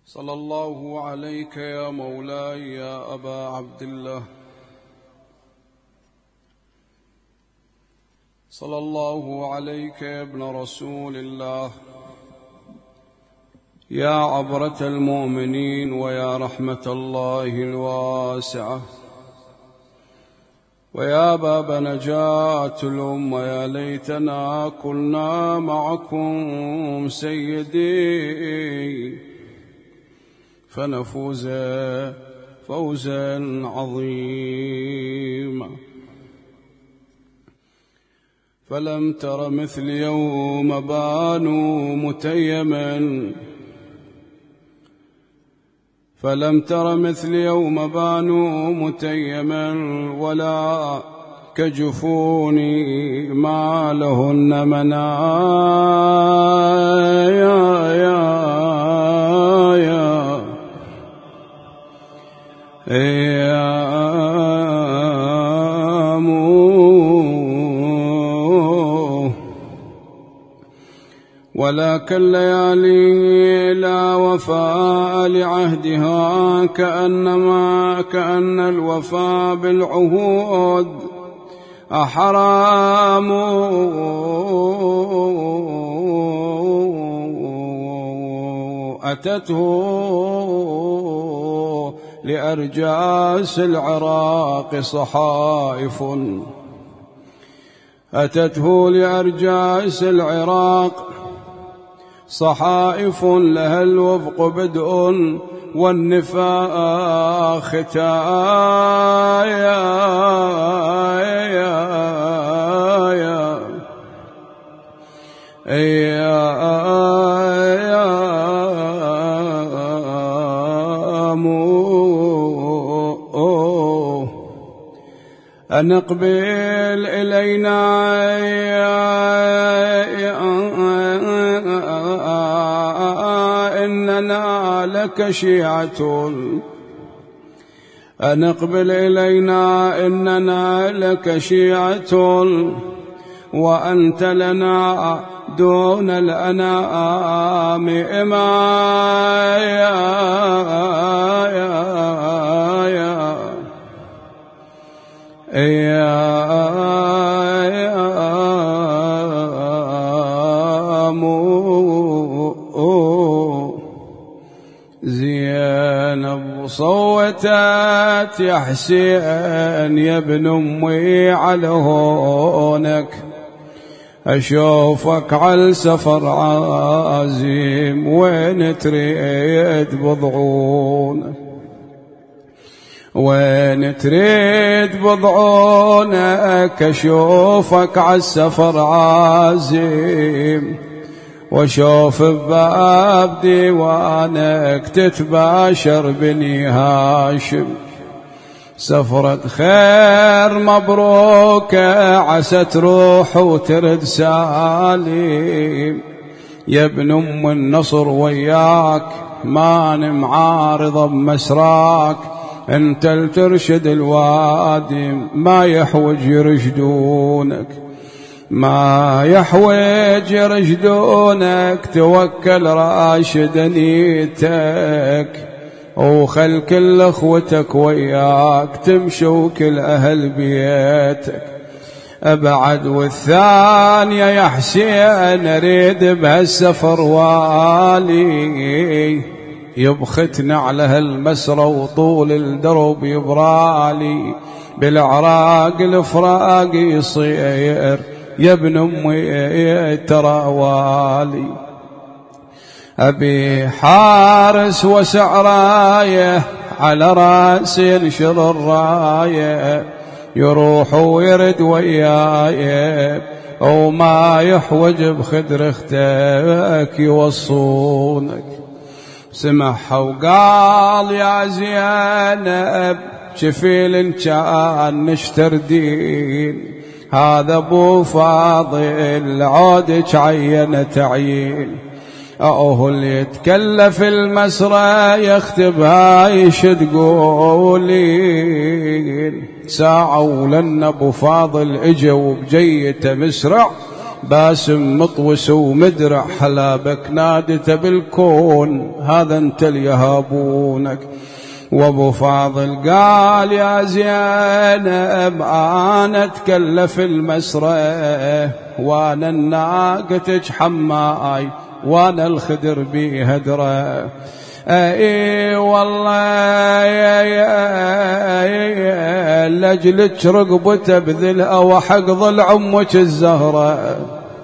صلى الله عليك يا مولاي يا أبا عبد الله، صلى الله عليك يا ابن رسول الله، يا عبرة المؤمنين ويا رحمة الله الواسعة، ويا باب نجاة الأمة. يا ليتنا كنا معكم سيدي فنفوز فوزا عظيما. فلم تر مثل يوم بانوا متيما، فلم تر مثل يوم بانوا متيما، ولا كجفوني ما لهن منايا. ولكن الليالي لا وفاء لعهدها، كأن الوفاء بالعهود أحرام. أتته لأرجاس العراق صحائف، أتته لأرجاس العراق صحائف، لها الوفق بدء والنفاق ختايا. أن اقبل إلينا إننا لك شيعة، أن اقبل إلينا إننا لك شيعة، وأنت لنا دون الأنام إمايا. زينب صوتت يا حسين يا ابن أمي على هونك، أشوفك عالسفر عازم وين تريد بضعونك، وين تريد بضعونك، أشوفك عالسفر عازم، وشوف بباب ديوانك تتباشر بني هاشم. سفرة خير مبروكة عسى تروح وترد سالم، يا ابن أم النصر وياك ما معارضة بمسراك، انت الترشد الوادم ما يحوج يرشدونك، ما يحوج يرشدونك، توكل راشد نيتك، وخل كل اخوتك وياك تمشي وكل اهل بيتك. ابعد والثانية يا حسين اريد بهالسفر والي، يبختنا على هالمسرى وطول الدرب يبرالي، بالعراق الفراق يصير يا ابن أمي ترى والي. أبي حارس وسعرايه على رأس ينشر الراية، يروح ويرد وياي وما يحوج بخدر اختك يوصونك. سمعها وقال يا زينب شفيل كان نشتر دين، هذا ابو فاضل عودك عين تعيين، اهو اللي يتكلف المسرى يختبها يشد قولين. ساعة ولن ابو فاضل اجا وبجيته مسرع، باسم مطوس ومدرع حلابك نادته بالكون هذا انت اللي يهابونك. وابو فاضل قال يا زينب انا اتكلف المسرى وانا الناقة حماي وانا الخدر بيها درى. اي والله لاجلك رقبته بذلها وحق ظل عمك الزهرة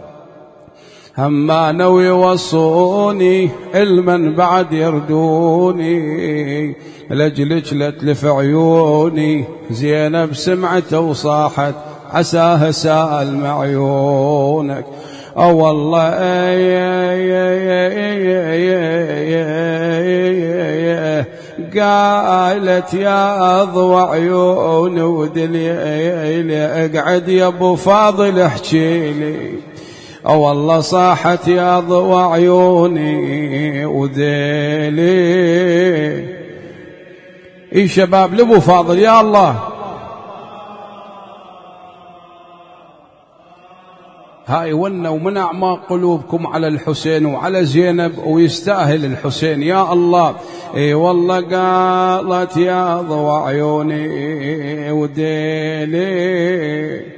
هما ويوصوني المن بعد يردوني لاجلك لتلف عيوني. زينب سمعت وصاحت عساها سال معيونك. والله قالت يا ضوى عيوني ودليلي اقعد يا ابو فاضل احكي لي. والله صاحت يا ضوى عيوني ودليلي. اي شباب لابو فاضل يا الله. هاي ونا ومن أعماق قلوبكم على الحسين وعلى زينب ويستاهل الحسين يا الله. اي والله قالت يا ضوى عيوني وديلي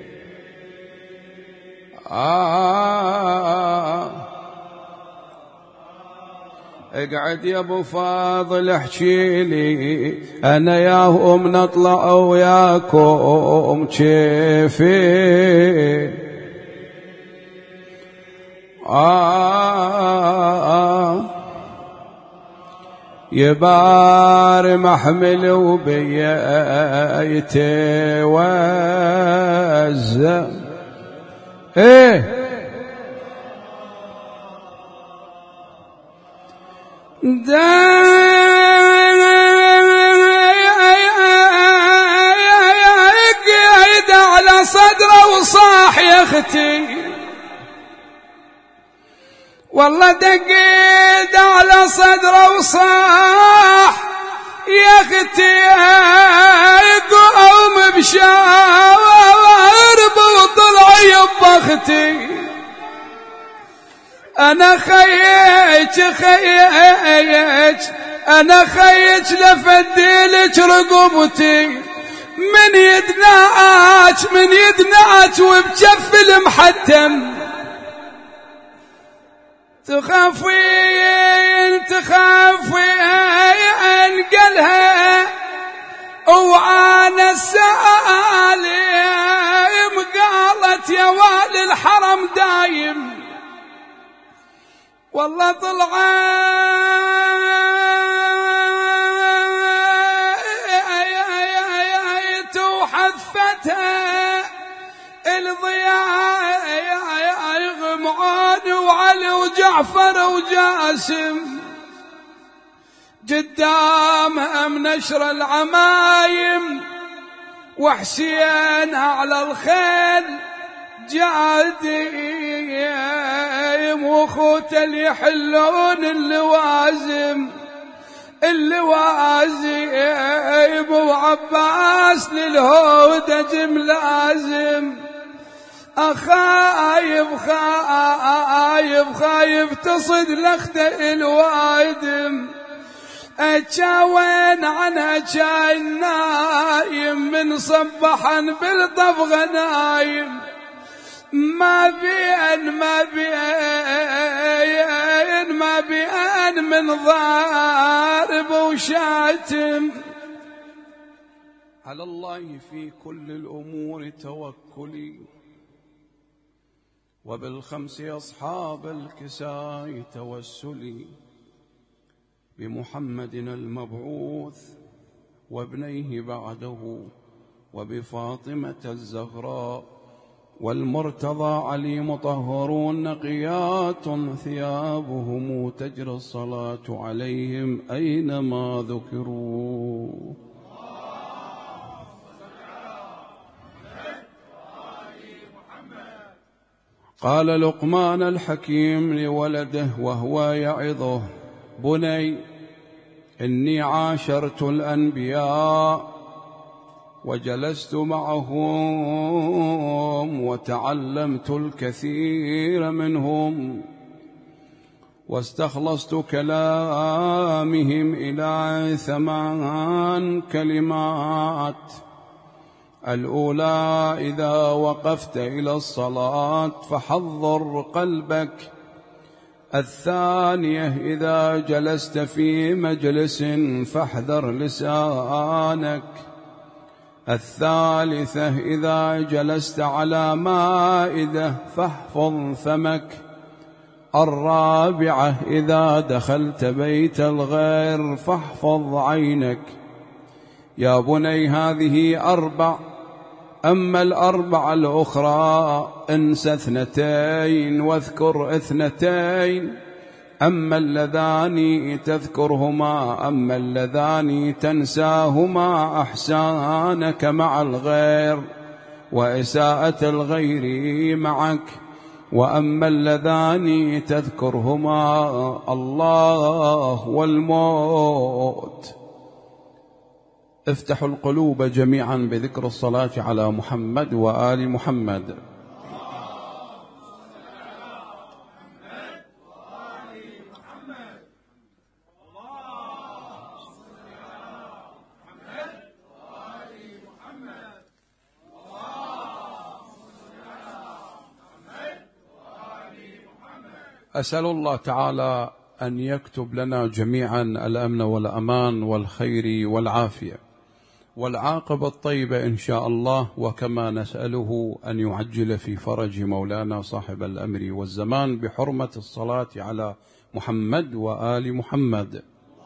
اقعد يا ابو فاضل احكي لي انا ياهم نطلع وياكم كيفي. يبار محمل وبيتي وزة ايه قاعد على صدره وصاح يا اختي. والله دقيت على صدره وصاح يا اختي قوم بشارب وطلع يب اختي. انا خيج انا خيج لفديلك رقبتي من يدنعك وبجف المحتم. تخافين قالها وعانا السالم قالت يا والي الحرم دايم. والله طلعت وحفتها الضياء غمعان وعلي وجعفر وجاسم قدامهم نشر العمايم وحسين على الخيل جاديم واخوته اللي يحلون اللوازم وعباس للهودج ملازم. خايف تصد لخته الوادم اتشاوين عنها جاي نايم من صبحا بالطف غنايم. ما بين من ضارب وشاتم. على الله في كل الأمور توكلي وبالخمس أصحاب الكساء توسلي بمحمد المبعوث وابنيه بعده وبفاطمة الزهراء والمرتضى علي مطهرون نقيات ثيابهم تجري الصلاة عليهم أينما ذكروا. قال لقمان الحكيم لولده وهو يعظه بني إني عاشرت الأنبياء وجلست معهم وتعلمت الكثير منهم، واستخلصت كلامهم إلى 8 كلمات. الأولى: إذا وقفت إلى الصلاة فحضر قلبك. الثانية: إذا جلست في مجلس فاحذر لسانك. الثالثة: إذا جلست على مائدة فاحفظ فمك. الرابعة: إذا دخلت بيت الغير فاحفظ عينك. يا بني هذه 4، أما الأربع الأخرى انس 2 واذكر 2. أما اللذان تذكرهما، أما اللذان تنساهما، أحسانك مع الغير وإساءة الغير معك. وأما اللذان تذكرهما، الله والموت. افتحوا القلوب جميعا بذكر الصلاة على محمد وآل محمد. أسأل الله تعالى أن يكتب لنا جميعا الأمن والأمان والخير والعافية والعاقبة الطيبة إن شاء الله، وكما نسأله أن يعجل في فرج مولانا صاحب الأمر والزمان بحرمة الصلاة على محمد وآل محمد.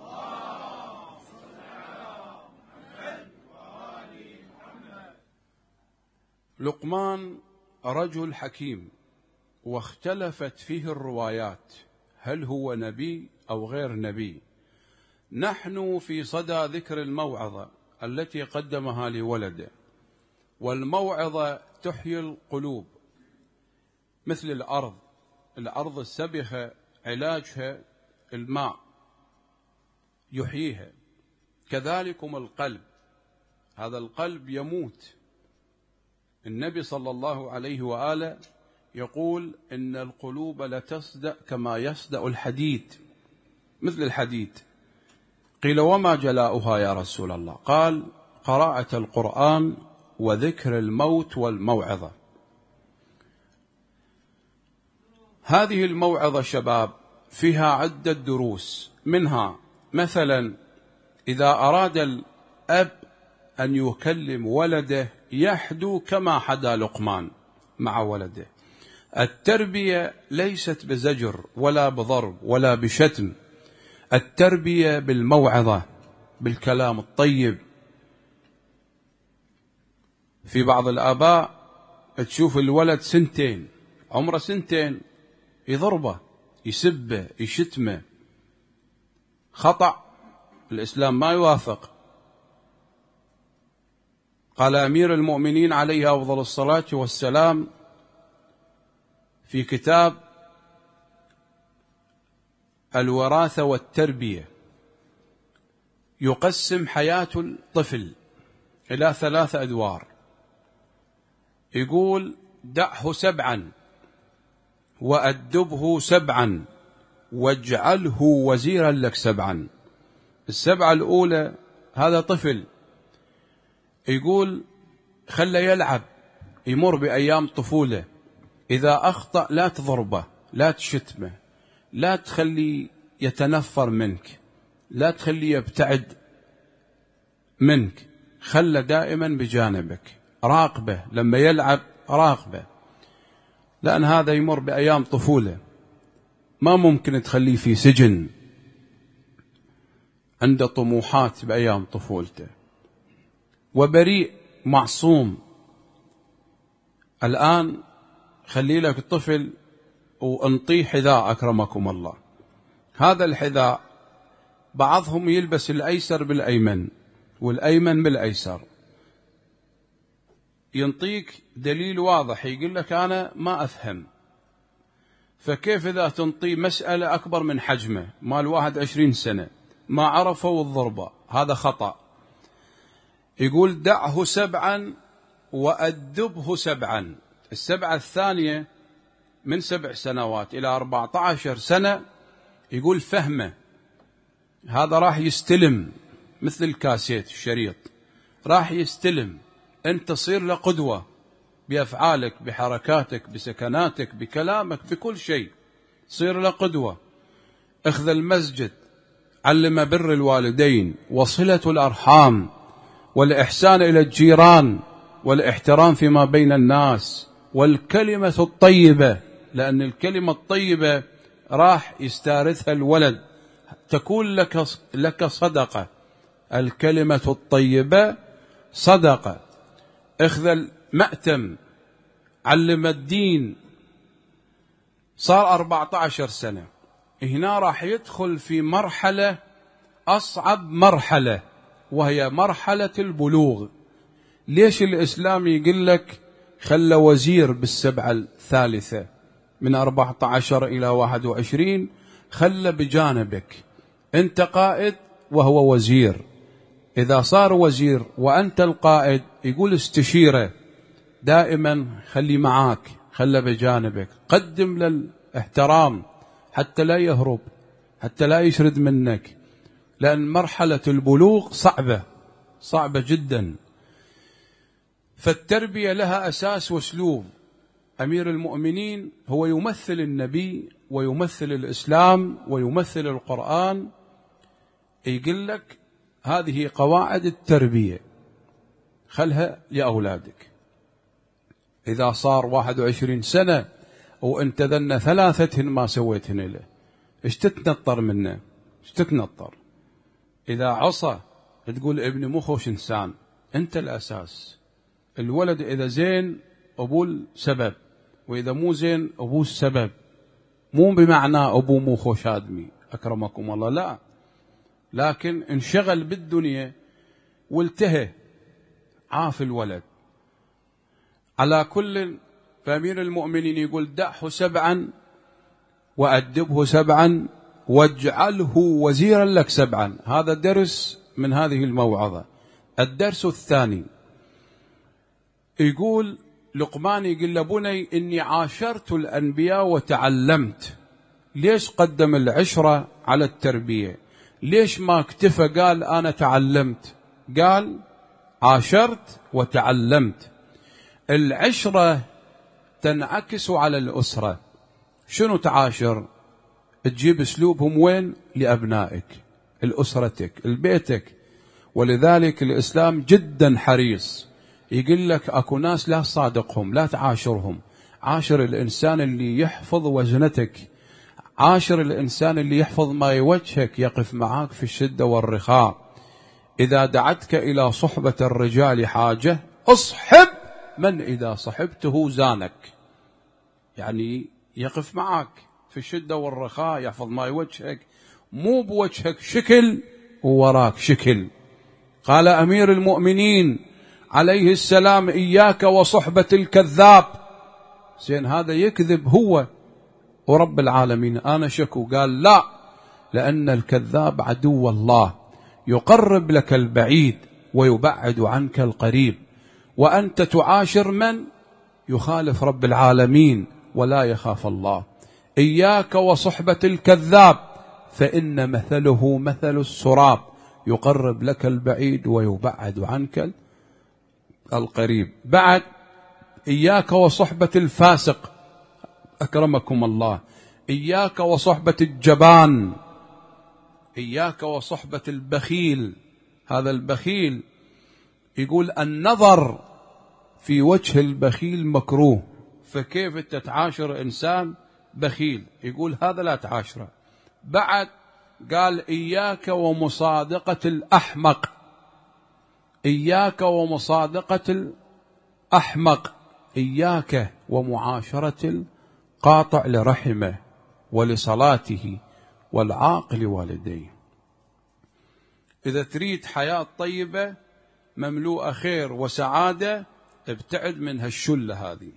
لقمان رجل حكيم، واختلفت فيه الروايات، هل هو نبي أو غير نبي. نحن في صدى ذكر الموعظة التي قدمها لولده، والموعظة تحيي القلوب مثل الأرض السبخة علاجها الماء يحييها، كذلكم القلب، هذا القلب يموت. النبي صلى الله عليه وآله يقول إن القلوب لتصدأ كما يصدأ الحديد، مثل الحديد. قيل وما جلاؤها يا رسول الله؟ قال قراءة القرآن وذكر الموت والموعظة. هذه الموعظة شباب فيها عدة دروس، منها مثلا إذا أراد الأب أن يكلم ولده يحدو كما حدا لقمان مع ولده. التربية ليست بزجر ولا بضرب ولا بشتم، التربية بالموعظة، بالكلام الطيب. في بعض الآباء تشوف الولد عمره 2 يضربه يسبه يشتمه، خطأ، الإسلام ما يوافق. قال أمير المؤمنين عليه أفضل الصلاة والسلام في كتاب الوراثة والتربية، يقسم حياة الطفل إلى 3 أدوار. يقول دعه 7 وأدبه 7 واجعله وزيرا لك 7. ال7 الأولى هذا طفل، يقول خله يلعب، يمر بأيام طفولة، إذا أخطأ لا تضربه، لا تشتمه، لا تخلي يتنفر منك، لا تخلي يبتعد منك، خله دائما بجانبك، راقبه لما يلعب، راقبه، لأن هذا يمر بأيام طفولة، ما ممكن تخليه في سجن، عنده طموحات بأيام طفولته، وبريء معصوم. الآن خلي لك الطفل وانطيه حذاء أكرمكم الله. هذا الحذاء بعضهم يلبس الأيسر بالأيمن والأيمن بالأيسر، ينطيك دليل واضح يقول لك أنا ما أفهم، فكيف إذا تنطي مسألة أكبر من حجمه مال 21 سنة ما عرفه والضربة؟ هذا خطأ. يقول دعه 7 وأدبه 7. السبعة الثانية من 7 سنوات إلى 14 سنة. يقول فهمه هذا راح يستلم مثل الكاسيت الشريط، راح يستلم. أنت تصير له قدوة بأفعالك، بحركاتك، بسكناتك، بكلامك، بكل شيء صير له قدوة. اخذ المسجد، علم بر الوالدين وصلة الأرحام والإحسان إلى الجيران والاحترام فيما بين الناس والكلمة الطيبة، لأن الكلمة الطيبة راح يستارثها الولد، تكون لك صدقة. الكلمة الطيبة صدقة. اخذ المأتم، علم الدين. صار 14 سنة، هنا راح يدخل في مرحلة أصعب مرحلة، وهي مرحلة البلوغ. ليش الإسلام يقول لك خلى وزير بالسبعة الثالثة من 14 إلى 21؟ خلى بجانبك، أنت قائد وهو وزير. إذا صار وزير وأنت القائد يقول استشيره دائما، خلي معاك، خلى بجانبك، قدم للاحترام حتى لا يهرب، حتى لا يشرد منك، لأن مرحلة البلوغ صعبة جدا. فالتربية لها أساس واسلوب. أمير المؤمنين هو يمثل النبي ويمثل الإسلام ويمثل القرآن. يقول لك هذه قواعد التربية، خلها لأولادك. إذا صار 21 سنة وانت ذن 3 ما سويتهن له، ايش تتنطر منه؟ ايش تتنطر؟ إذا عصى تقول ابني مو خوش إنسان. أنت الأساس. الولد إذا زين أبوه السبب، وإذا مو زين أبوه السبب. مو بمعنى أبوه مو خوش آدمي أكرمكم الله، لا، لكن انشغل بالدنيا والتهى، عاف الولد. على كل، فأمير المؤمنين يقول دعه 7 وأدبه 7 واجعله وزيرا لك 7. هذا درس من هذه الموعظة. الدرس الثاني يقول لقمان، يقول لبني إني عاشرت الأنبياء وتعلمت. ليش قدم العشرة على التربية؟ ليش ما اكتفى قال أنا تعلمت؟ قال عاشرت وتعلمت. العشرة تنعكس على الأسرة. شنو تعاشر؟ تجيب اسلوبهم وين؟ لأبنائك، لأسرتك، لبيتك. ولذلك الإسلام جدا حريص، يقول لك أكو ناس لا صادقهم، لا تعاشرهم. عاشر الإنسان اللي يحفظ وزنتك، عاشر الإنسان اللي يحفظ ما يوجهك، يقف معاك في الشدة والرخاء. إذا دعتك إلى صحبة الرجال حاجة، اصحب من إذا صحبته زانك. يعني يقف معك في الشدة والرخاء، يحفظ ما يوجهك، مو بوجهك شكل ووراك شكل. قال أمير المؤمنين عليه السلام إياك وصحبة الكذاب. زين هذا يكذب هو ورب العالمين، أنا شكو. قال لا، لأن الكذاب عدو الله، يقرب لك البعيد ويبعد عنك القريب. وأنت تعاشر من يخالف رب العالمين ولا يخاف الله. إياك وصحبة الكذاب، فإن مثله مثل السراب، يقرب لك البعيد ويبعد عنك القريب. بعد إياك وصحبة الفاسق، أكرمكم الله. إياك وصحبة الجبان. إياك وصحبة البخيل. هذا البخيل يقول النظر في وجه البخيل مكروه، فكيف تتعاشر إنسان بخيل؟ يقول هذا لا تعاشره. بعد قال إياك ومصادقة الأحمق. إياك ومصادقة الأحمق. إياك ومعاشرة القاطع لرحمه ولصلاته والعاق لوالديه. إذا تريد حياة طيبة مملوءة خير وسعادة، ابتعد من هالشلة هذه،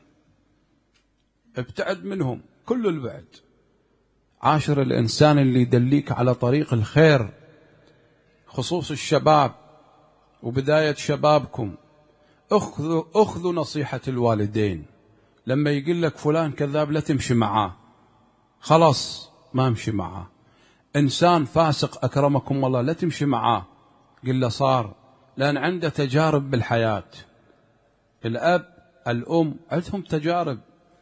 ابتعد منهم كل البعد. عاشر الإنسان اللي يدليك على طريق الخير، خصوص الشباب. وبداية شبابكم أخذوا نصيحة الوالدين. لما يقول لك فلان كذاب لا تمشي معاه، خلاص ما امشي معاه. إنسان فاسق أكرمكم الله لا تمشي معاه، قل له صار، لأن عنده تجارب بالحياة. الأب الأم عندهم تجارب.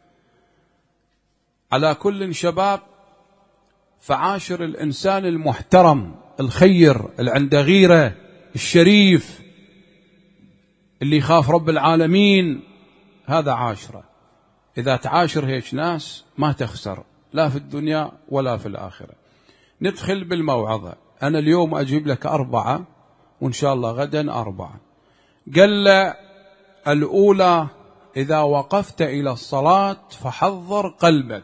على كل شباب فعاشر الإنسان المحترم الخير اللي عنده غيرة، الشريف اللي يخاف رب العالمين، هذا عاشرة. إذا تعاشر هيك ناس ما تخسر لا في الدنيا ولا في الآخرة. ندخل بالموعظة. أنا اليوم أجيب لك 4 وإن شاء الله غدا 4. قال الأولى: إذا وقفت إلى الصلاة فحضر قلبك.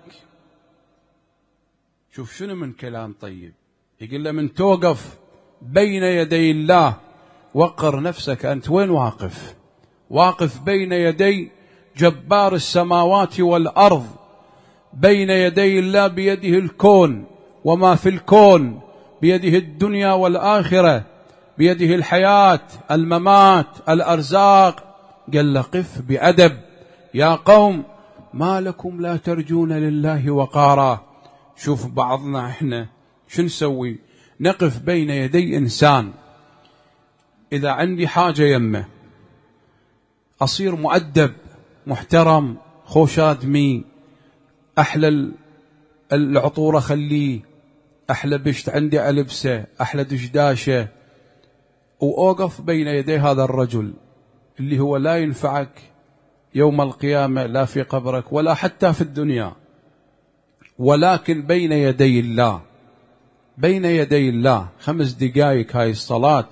شوف شنو من كلام طيب. يقول له من توقف بين يدي الله وقر نفسك. أنت وين واقف؟ واقف بين يدي جبار السماوات والأرض، بين يدي الله، بيده الكون وما في الكون، بيده الدنيا والآخرة، بيده الحياة الممات الأرزاق. قال له قف بأدب. يا قوم ما لكم لا ترجون لله وقارا. شوف بعضنا احنا شو نسوي؟ نقف بين يدي إنسان. إذا عندي حاجة يمه أصير مؤدب محترم، خوش آدمي، أحلى العطورة خليه، أحلى بشت عندي ألبسه، أحلى دشداشة، وأوقف بين يدي هذا الرجل اللي هو لا ينفعك يوم القيامة لا في قبرك ولا حتى في الدنيا، ولكن بين يدي الله. بين يدي الله 5 دقائق هاي الصلاة.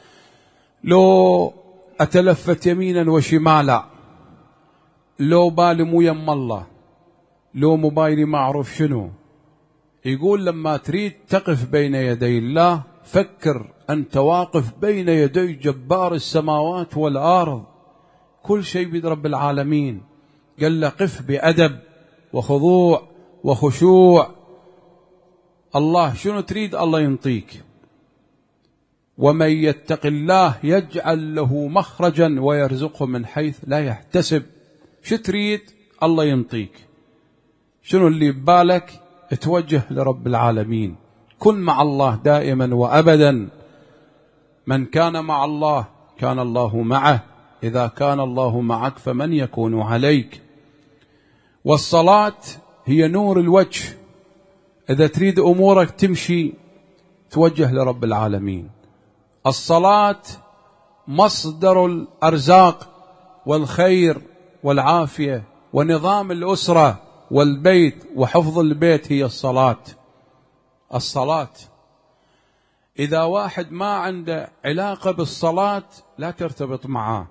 لو أتلفت يمينا وشمالا، لو بالي مو يم الله، لو موبايلي ما أعرف شنو. يقول لما تريد تقف بين يدي الله فكر أنت واقف بين يدي جبار السماوات والأرض، كل شيء بيد رب العالمين. قال له قف بأدب وخضوع وخشوع. الله شنو تريد الله ينطيك. ومن يتق الله يجعل له مخرجا ويرزقه من حيث لا يحتسب. شو تريد الله ينطيك. شنو اللي ببالك توجه لرب العالمين. كن مع الله دائما وأبدا. من كان مع الله كان الله معه. إذا كان الله معك فمن يكون عليك. والصلاة هي نور الوجه. إذا تريد أمورك تمشي توجه لرب العالمين. الصلاة مصدر الأرزاق والخير والعافية ونظام الأسرة والبيت وحفظ البيت هي الصلاة. الصلاة إذا واحد ما عنده علاقة بالصلاة لا ترتبط معاه.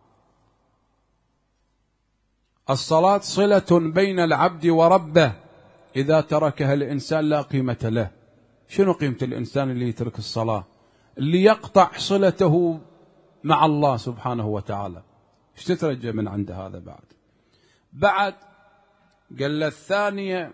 الصلاة صلة بين العبد وربه، إذا تركها الإنسان لا قيمة له. شنو قيمة الإنسان اللي يترك الصلاة؟ اللي يقطع صلته مع الله سبحانه وتعالى. ايش تترجى من عند هذا؟ بعد قال الثانية: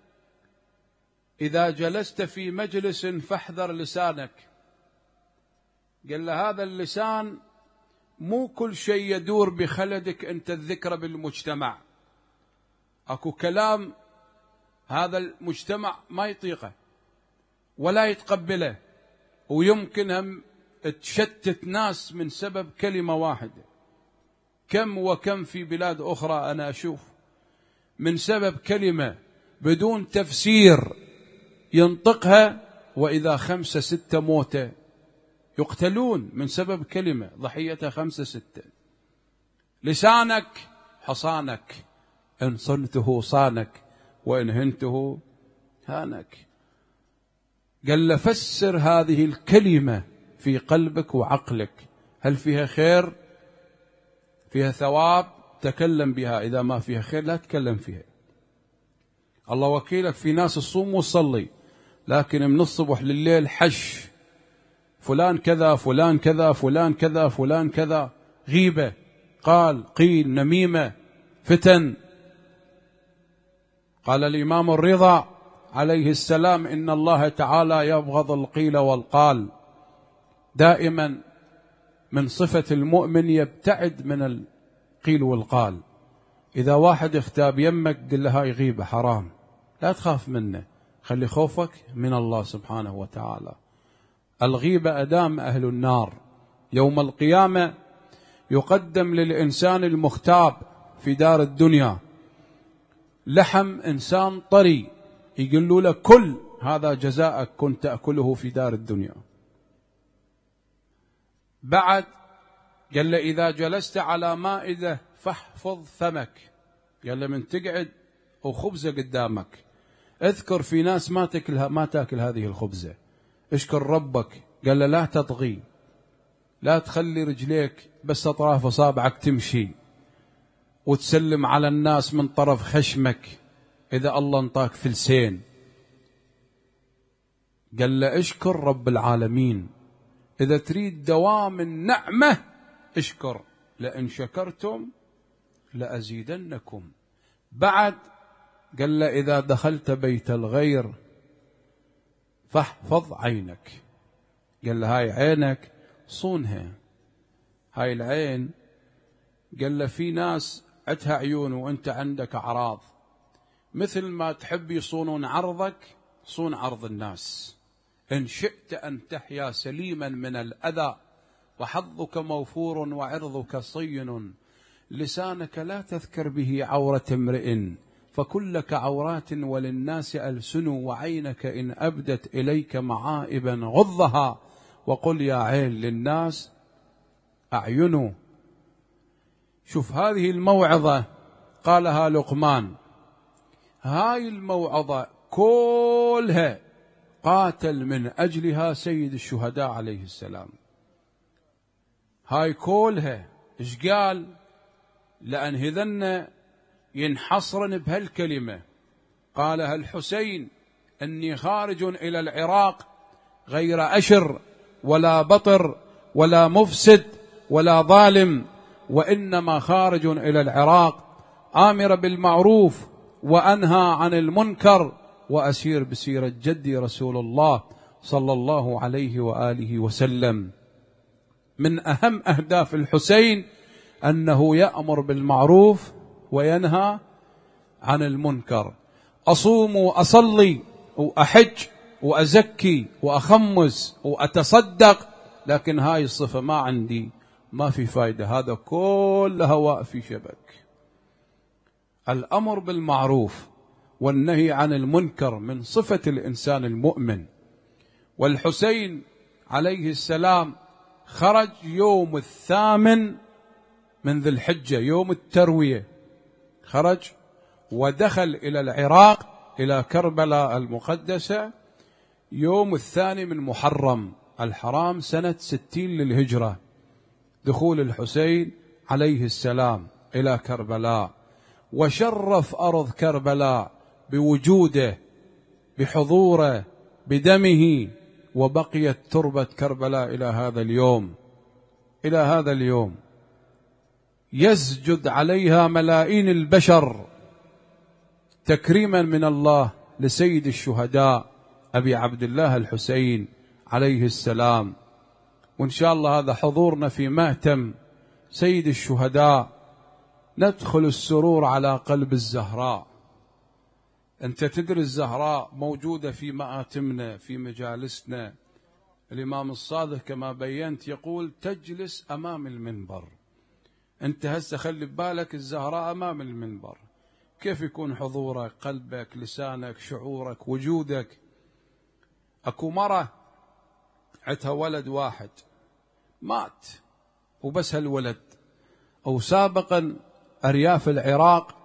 إذا جلست في مجلس فاحذر لسانك. قال له هذا اللسان مو كل شيء يدور بخلدك أنت الذكر بالمجتمع. أكو كلام هذا المجتمع ما يطيقه ولا يتقبله، ويمكن هم تشتت ناس من سبب كلمة واحدة. كم وكم في بلاد أخرى أنا أشوف من سبب كلمة بدون تفسير ينطقها، وإذا 5 6 موتى يقتلون من سبب كلمة ضحيتها 5 6. لسانك حصانك، إن صنته صانك وإن هنته هانك. قال له فسر هذه الكلمة في قلبك وعقلك، هل فيها خير فيها ثواب تكلم بها، إذا ما فيها خير لا تكلم فيها. الله وكيلك في ناس تصوم وتصلي لكن من الصبح لليل حش، فلان كذا فلان كذا فلان كذا فلان كذا، غيبة قال قيل نميمة فتن. قال الإمام الرضا عليه السلام: إن الله تعالى يبغض القيل والقال. دائما من صفة المؤمن يبتعد من القيل والقال. إذا واحد اغتاب يمك قل له هاي غيبة حرام، لا تخاف منه، خلي خوفك من الله سبحانه وتعالى. الغيبة أدام أهل النار. يوم القيامة يقدم للإنسان المغتاب في دار الدنيا لحم إنسان طري، يقولوا له كل هذا جزاءك كنت تأكله في دار الدنيا. بعد قال له إذا جلست على مائدة فاحفظ فمك، قال له من تقعد وخبزة قدامك اذكر في ناس ما تاكل هذه الخبزة، اشكر ربك. قال له لا تطغي، لا تخلي رجليك بس أطراف أصابعك تمشي وتسلم على الناس من طرف خشمك إذا الله انطاك فلسين. قال له اشكر رب العالمين، إذا تريد دوام النعمة اشكر، لئن شكرتم لأزيدنكم. بعد قال له إذا دخلت بيت الغير فاحفظ عينك، قال له هاي عينك صونها. هاي العين قال له في ناس عندها عيون وانت عندك أعراض، مثل ما تحب يصونون عرضك صون عرض الناس. إن شئت أن تحيا سليما من الأذى وحظك موفور وعرضك صين، لسانك لا تذكر به عورة امرئ فكلك عورات وللناس ألسن، وعينك إن أبدت إليك معائبا غضها وقل يا عين للناس أعينوا. شوف هذه الموعظة قالها لقمان، هاي الموعظة كلها قاتل من أجلها سيد الشهداء عليه السلام. هاي كلها إيش قال؟ لأنهذن ينحصرن بهالكلمة. قالها الحسين أني خارج إلى العراق غير أشر ولا بطر ولا مفسد ولا ظالم، وإنما خارج إلى العراق آمر بالمعروف وأنهى عن المنكر وأسير بسيرة جدي رسول الله صلى الله عليه وآله وسلم. من أهم أهداف الحسين أنه يأمر بالمعروف وينهى عن المنكر. أصوم وأصلي وأحج وأزكي وأخمس وأتصدق، لكن هاي الصفة ما عندي، ما في فايدة، هذا كله هواء في شبك. الأمر بالمعروف والنهي عن المنكر من صفة الإنسان المؤمن. والحسين عليه السلام خرج يوم 8 من ذي الحجة، يوم التروية، خرج ودخل إلى العراق إلى كربلاء المقدسة يوم 2 من محرم الحرام سنة 60 للهجرة. دخول الحسين عليه السلام إلى كربلاء، وشرف أرض كربلاء بوجوده بحضوره بدمه، وبقيت تربة كربلاء إلى هذا اليوم. إلى هذا اليوم يسجد عليها ملايين البشر تكريما من الله لسيد الشهداء أبي عبد الله الحسين عليه السلام. وإن شاء الله هذا حضورنا في مأتم سيد الشهداء ندخل السرور على قلب الزهراء. أنت تدري الزهراء موجودة في مآتمنا في مجالسنا. الإمام الصادق كما بينت يقول تجلس أمام المنبر. أنت هسه خلي ببالك الزهراء أمام المنبر، كيف يكون حضورك، قلبك، لسانك، شعورك، وجودك. أكو مرة عندها ولد واحد مات وبس هالولد، أو سابقا أرياف العراق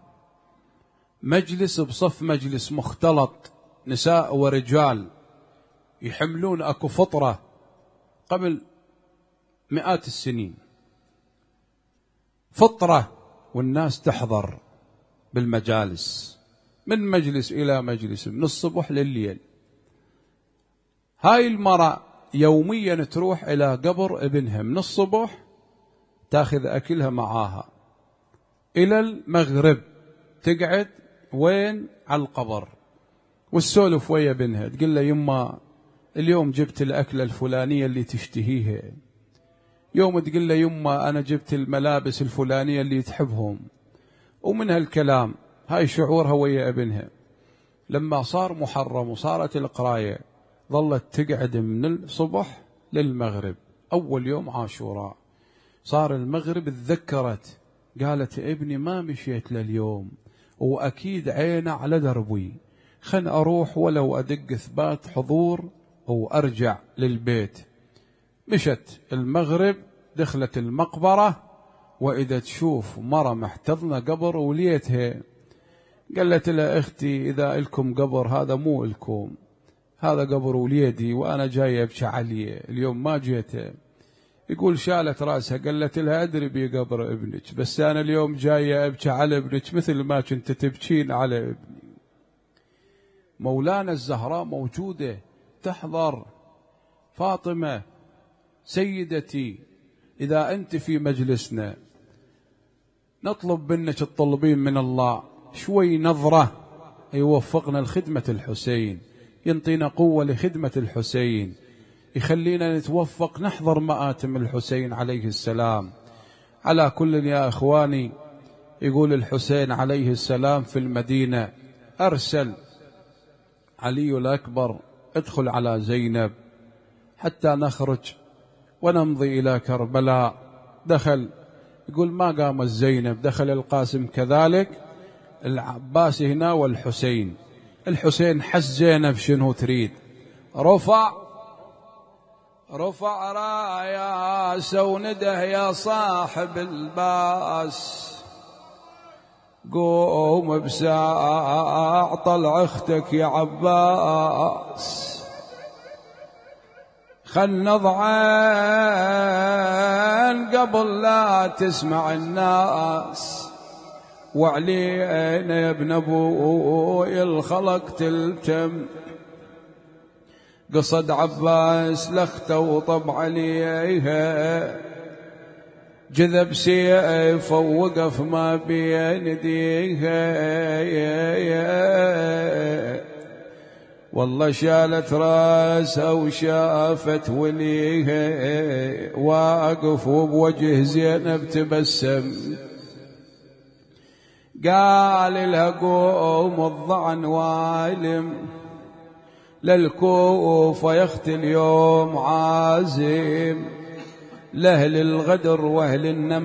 مجلس بصف مجلس مختلط نساء ورجال يحملون أكو فطرة قبل مئات السنين، فطرة والناس تحضر بالمجالس من مجلس إلى مجلس من الصبح لليل. هاي المرأة يوميا تروح إلى قبر ابنها من الصبح تاخذ أكلها معاها إلى المغرب، تقعد وين؟ على القبر والسولف ويا ابنها، تقول له يما اليوم جبت الأكلة الفلانية اللي تشتهيها، يوم تقول له يما أنا جبت الملابس الفلانية اللي تحبهم، ومن هالكلام هاي شعورها ويا ابنها. لما صار محرم وصارت القراية ظلت تقعد من الصبح للمغرب. أول يوم عاشوراء صار المغرب تذكرت، قالت ابني ما مشيت لليوم وأكيد عينه على دربي، خل أروح ولو أدق إثبات حضور وأرجع للبيت. مشت المغرب، دخلت المقبرة، وإذا تشوف مرة محتضنة قبر وليتها. قالت لها اختي إذا إلكم قبر هذا مو إلكم، هذا قبر وليدي وأنا جاية أبكي عليه اليوم ما جيته. يقول شالت رأسها، قالت لها أدري بقبر ابنك، بس أنا اليوم جاية أبكي على ابنك مثل ما كنت تبكين على ابني. مولانا الزهراء موجودة تحضر. فاطمة سيدتي إذا أنت في مجلسنا نطلب منك تطلبين من الله شوي نظرة يوفقنا لخدمة الحسين، ينطينا قوة لخدمة الحسين، يخلينا نتوفق نحضر مآتم الحسين عليه السلام. على كل يا إخواني، يقول الحسين عليه السلام في المدينة أرسل علي الأكبر ادخل على زينب حتى نخرج ونمضي إلى كربلاء. دخل، يقول ما قام زينب، دخل القاسم كذلك، العباس هنا والحسين. الحسين حس زينب شنو تريد، رفع راياس ونده يا صاحب الباس، قوم بساعة طلع اختك يا عباس، خل نضعن قبل لا تسمع الناس، وعلينا يا ابن ابوي الخلق تلتم. قصد عباس لخته وطب عليها، جذب سيف ووقف ما بين يديها. والله شالت راسها وشافت وليها، واقف وبوجه زينب تبسم. قال لها قوم الضعن والم للكوفة يختي اليوم عازم، لأهل الغدر وأهل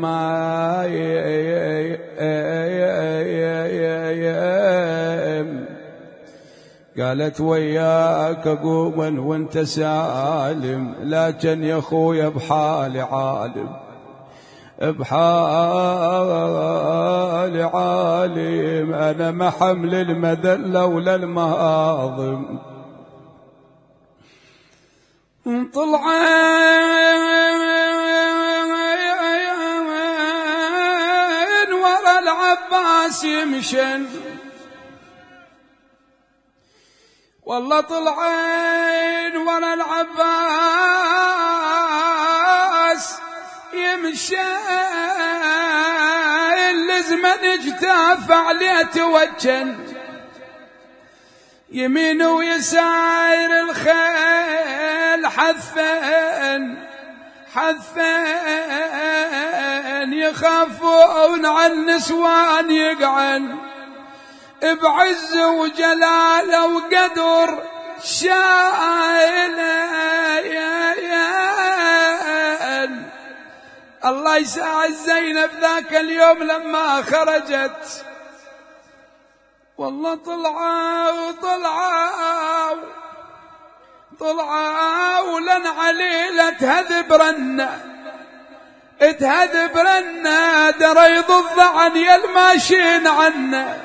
النمايم. قالت وياك قوما وانت سالم، لكن يا خويا بحالي عالم، بحالي عالم، أنا ما حمل المذلة ولا المهاضم. طلعين ورا العباس يمشن، والله طلعين ورا العباس يمشن، لزمن اجتاف عليه توجن، يمين ويسار الخيل حثين حثين، يخافون عن النسوان يقعن، بعز وجلاله وقدر شايلين. الله يساعد زينب ذاك اليوم لما خرجت، والله طلعوا لن عليلة تهذب رنة دريض الضعن يلماشين عنا،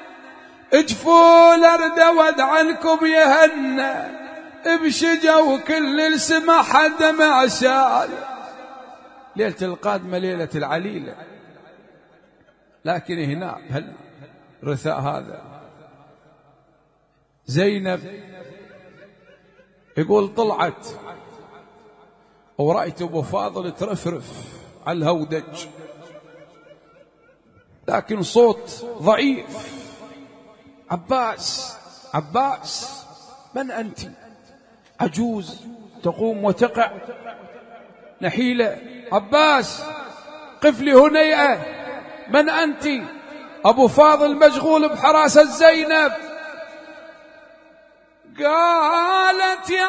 اجفوا الأرد عنكم يهنى، بشجوا كل السماح دمع سال. ليلة القادمة ليلة العليلة، لكن هنا الرثاء هذا زينب يقول طلعت ورأيت أبو فاضل ترفرف على الهودج، لكن صوت ضعيف. عباس من أنت؟ عجوز تقوم وتقع، نحيلة: عباس قف لي هنيئة، من أنت؟ أبو فاضل مشغول بحراسة زينب. قالت: يا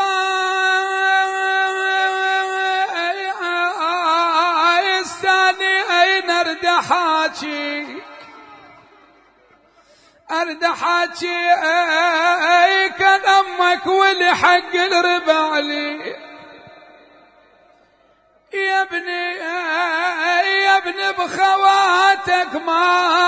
عباس ثاني أين أرد حاجي كان أمك ولحق الربع لي. يا ابني بخواتك ما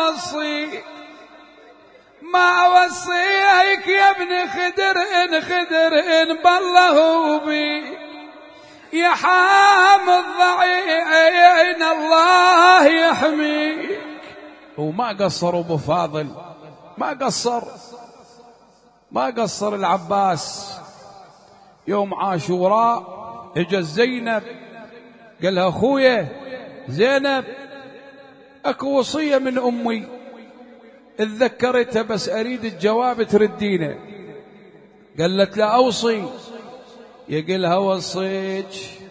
أوصيك يا ابني، خدر إن بالله بيك يا حامل ضعين الله يحميك. وما قصر أبو فاضل، ما قصر العباس. يوم عاشوراء اجت زينب قال لها: أخويا زينب، أكو وصية من أمي اتذكرتها بس أريد الجواب تردينه. قالت: لا أوصي. يقلها: وصيك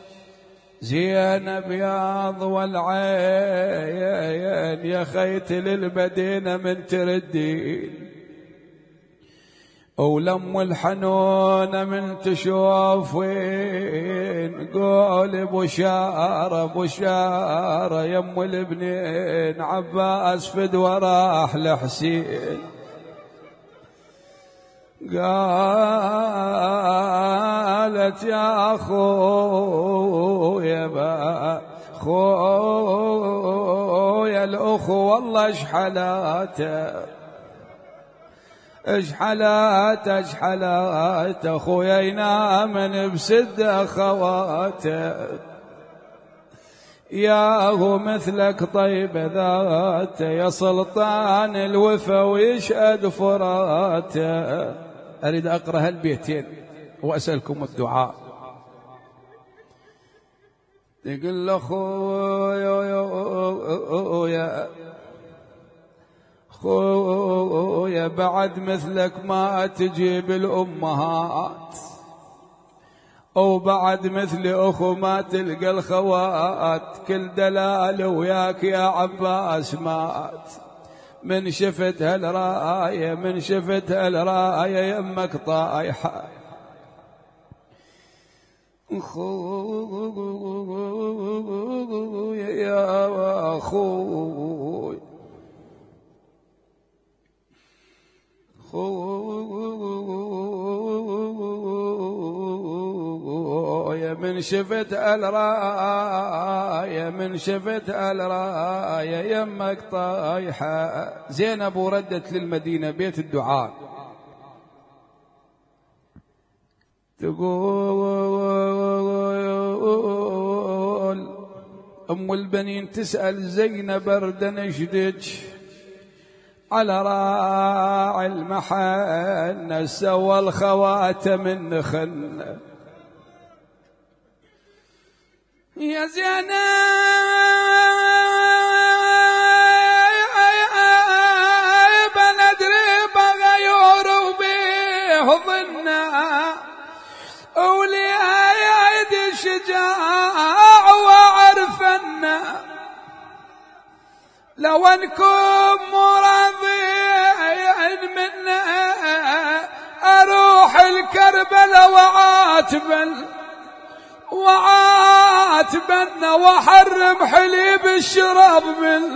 زينب يا ضوى العين، يا خيت للمدينة من تردين، ولم الحنون من تشوفين، قول بشارة يم الابنين، عباس فد وراح لحسين. قالت: يا أخويا الأخو والله اشحلات أخويا ينام بسد أخواته، ياهو مثلك طيب ذاته، يا سلطان الوفا ويشهد فراته. أريد أقرأ هالبيتين وأسألكم الدعاء. يقول خويا بعد مثلك ما تجيب الأمهات، وبعد مثل أخو ما تلقى الخوات، كل دلال وياك يا عباس مات. من شفت هالراية يمك طايحة، يا أخوي من شفت الراية يمك طايحة. زينب وردت للمدينة بيت الدعاء تقول: أم البنين تسأل زينب برد نشدج على راعي المحن، سوى الخواتم النخن. يا زينب ندري بغيور وبيه ظنا، أولي أيد شجاع وعرفنا، لو أنكم مرضين منا أروح الكربلة وعاتبنا وحرم حليب الشراب من.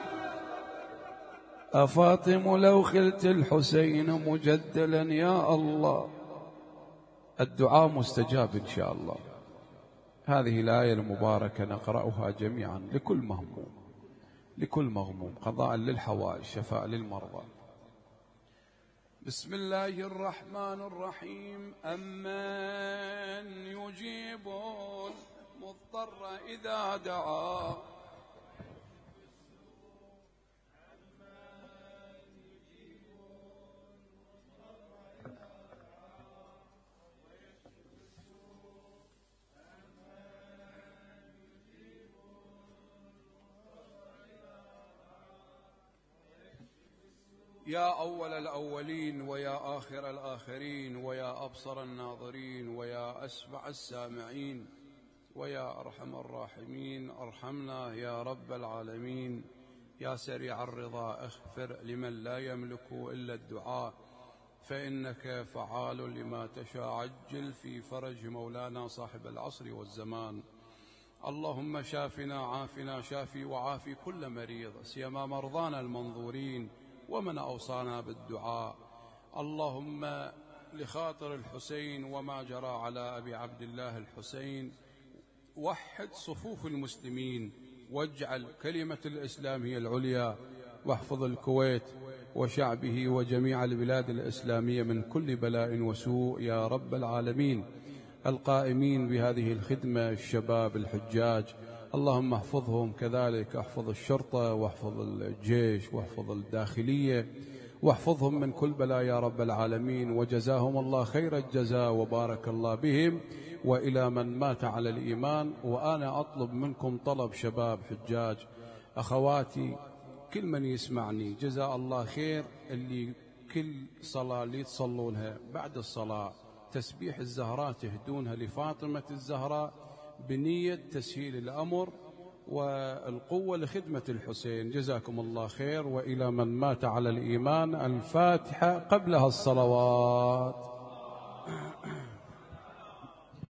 أفاطم لو خلت الحسين مجدلا يا الله. الدعاء مستجاب إن شاء الله. هذه الآية المباركة نقرأها جميعا لكل مغموم، قضاء للحوائج، شفاء للمرضى. بسم الله الرحمن الرحيم. أمن يجيب المضطر إذا دعاه يا أول الأولين ويا آخر الآخرين ويا أبصر الناظرين ويا أسمع السامعين ويا أرحم الراحمين ارحمنا يا رب العالمين. يا سريع الرضا اغفر لمن لا يملك إلا الدعاء، فإنك فعال لما تشاء. عجل في فرج مولانا صاحب العصر والزمان. اللهم شافنا عافنا شافي وعافي كل مريض، سيما مرضانا المنظورين ومن أوصانا بالدعاء. اللهم لخاطر الحسين وما جرى على أبي عبد الله الحسين، وحد صفوف المسلمين واجعل كلمة الإسلام هي العليا، واحفظ الكويت وشعبه وجميع البلاد الإسلامية من كل بلاء وسوء يا رب العالمين. القائمين بهذه الخدمة الشباب الحجاج اللهم احفظهم، كذلك احفظ الشرطة واحفظ الجيش واحفظ الداخلية واحفظهم من كل بلاء يا رب العالمين، وجزاهم الله خير الجزاء وبارك الله بهم. وإلى من مات على الإيمان، وأنا أطلب منكم طلب شباب حجاج أخواتي، كل من يسمعني جزاء الله خير، اللي كل صلاة اللي تصلونها بعد الصلاة تسبيح الزهراء تهدونها لفاطمة الزهراء بنية تسهيل الأمر والقوة لخدمة الحسين. جزاكم الله خير. وإلى من مات على الإيمان الفاتحة قبلها الصلوات.